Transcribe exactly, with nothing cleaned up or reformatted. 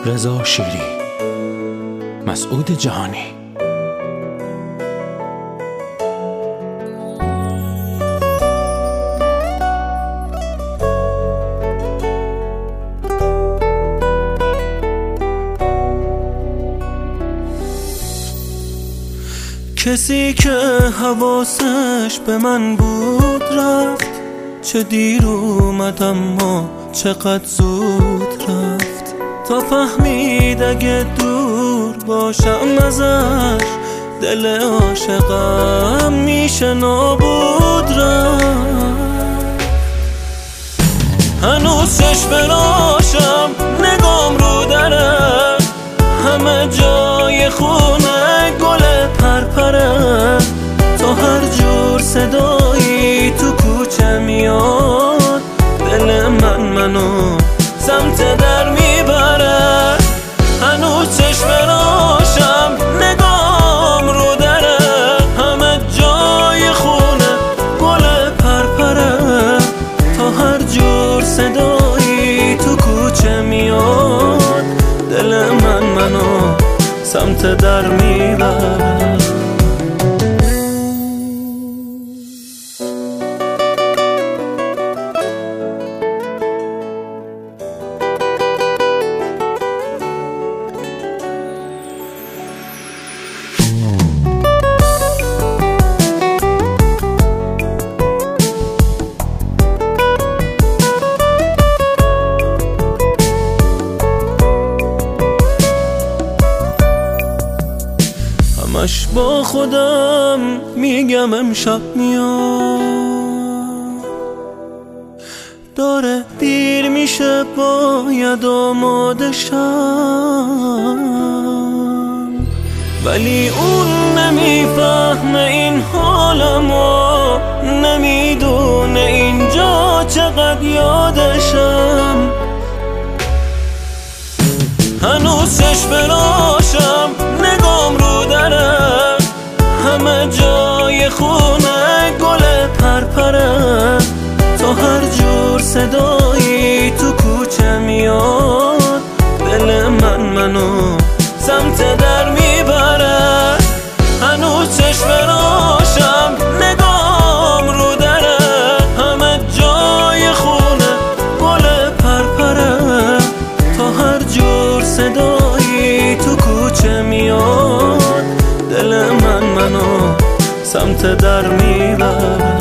رضا شیری، مسعود جهانی. کسی که حواسش به من بود رفت، چه دیر اومد اما چقدر زود رفت. تا فهمید اگه دور باشم ازش، دل عاشقم میشه نابود رفت. هنوز چشم راشم نگام رو دره، همه جای خونه گل پرپره. تا هر جور صدایی تو کوچه میاد، دل من منو سمت در میبره. هنوز چشم راشم نگام رو دره، همه جای خونه گل پرپره. تا هر جور صدایی تو کوچه میاد، دل من منو سمت در میبره. همش با خودم میگم امشب میاد، داره دیر میشه باید آماده شم. ولی اون نمیفهمه این حالمو، نمیدونه اینجا چقدر یادشم. هنوز چشم راشم نگام رو دره، همه جای خونه گل پرپره. تا هر جور صدایی تو کوچه میاد، دل من منو سمت در میبره. هنوز چشم راشم نگام رو دره، همه جای خونه گل پرپره. تا هر جور صدایی تو کوچه میاد، دل من منو سمت در میبره.